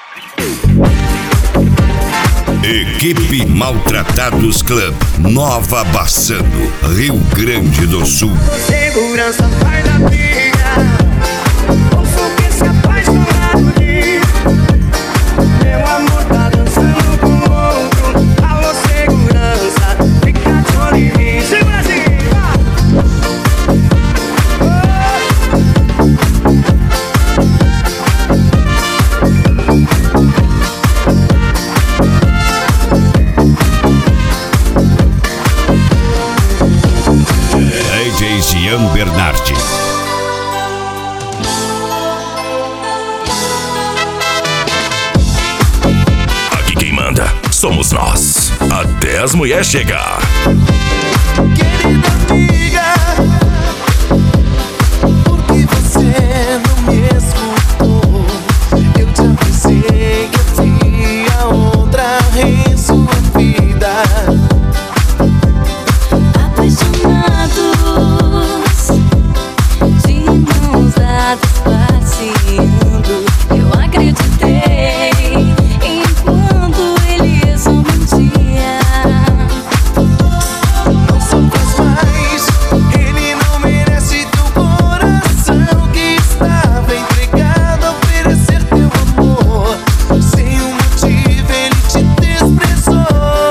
Equipe Maltratados Club, Nova Bassano, Rio Grande do Sul. Segurança vai na briga, ouço que se apaixonar por mim. Meu amor tá dançando com outro. Alô, segurança, fica de olho em mim. Segura assim, DJ Jean Bernardi. Aqui quem manda somos nós, até as mulheres chegar. querida amiga, por que você não me escutou? Eu te avisei que havia outra em sua vida. Apaixonados, de mãos dadas passeando, eu acreditei enquanto ele só mentia. Não sofras mais, ele não merece teu coração que estava entregado a oferecer teu amor. Sem um motivo ele te desprezou.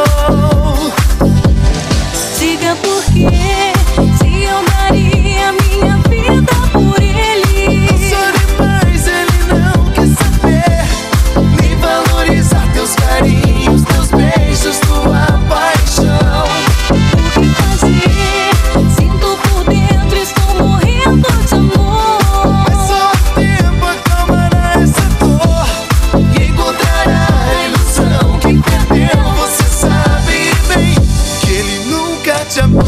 Diga por quê, se eu daria minha vida por ele. Não chore mais, ele não quer saber, nem valorizar teus carinhos, teus beijos, tua paixão. O que fazer? Sinto por dentro, estou morrendo de amor. Mas só o tempo acalmará essa dor e encontrará a ilusão. Quem perdeu, você sabe bem que ele nunca te amou.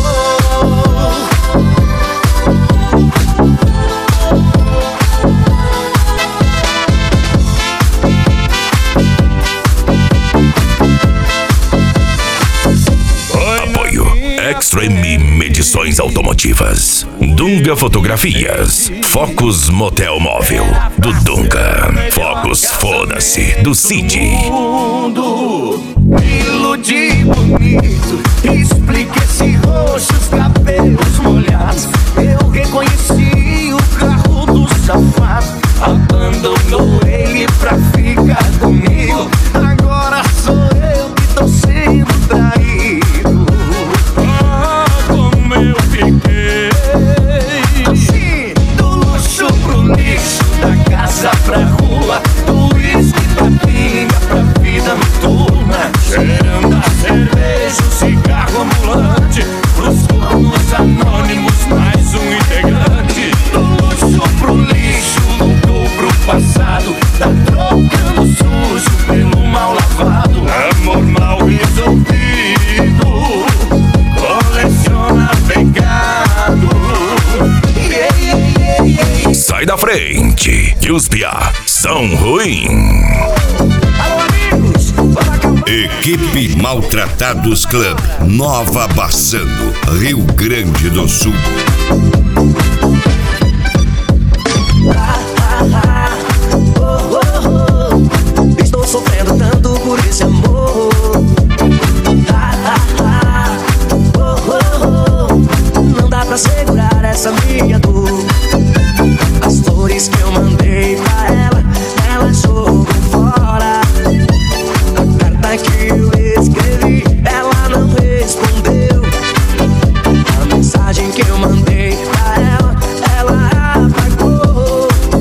Apoio Extreme Medições Automotivas, Dunga Fotografias, Focus Motel Móvel, do Dunga, Focus Foda-se, do Cid. Mundo, me iludi bonito, explique esse roxo, os cabelos molhados. Eu reconheci o carro do safado, abandonou ele pra ficar comigo. Agora sou eu que tô sendo traído. Ah, como eu fiquei assim, do luxo pro lixo, da casa pra rua, do uísque pra pinga, pra vida noturna, cheirando a cerveja, o cigarro ambulante, pros cornos anônimos, mais um integrante. Do luxo pro lixo, voltou pro passado, tá trocando sujo pelo mal lavado. Amor mal resolvido, coleciona pecado. Yeah, yeah, yeah, yeah. Sai da frente, que os piá são ruins. Alô, amigos, vamos acalmar. Equipe Maltratados Club, Nova Bassano, Rio Grande do Sul. Estou sofrendo tanto por esse amor. Não dá pra segurar essa minha dor. As flores que eu mandei pra ela, ela jogou fora. A carta que eu escrevi, ela não respondeu. A mensagem que eu mandei pra ela, ela apagou.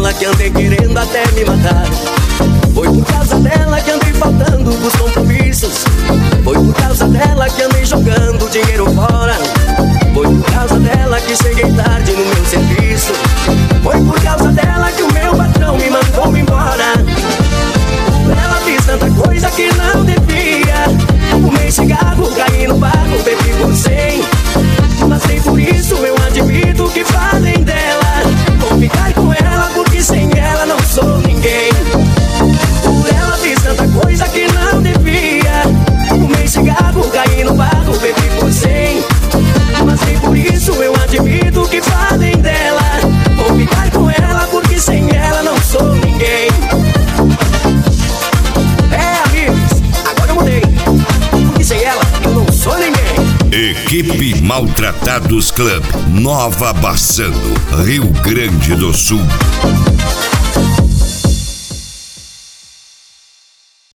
dela que andei querendo até me matar. Foi por causa dela que andei faltando pros compromissos. Foi por causa dela que andei jogando dinheiro fora. Foi por causa dela que cheguei tarde no meu serviço. Foi por causa dela que o meu patrão me mandou embora. Por ela fiz tanta coisa que não devia. Fumei cigarro, caí no barro, bebi por 100. Mas nem por isso eu admito que falem dela. Vou ficar com ela porque sem ela não sou ninguém. Por ela fiz tanta coisa que não devia. Fumei cigarro, caí no barro, bebi por 100. Mas nem por isso eu admito que falem dela. Vou ficar com ela porque sem ela não sou ninguém. É, amigos, agora eu mudei. Porque sem ela eu não sou ninguém. Equipe Maltratados Club, Nova Bassano, Rio Grande do Sul.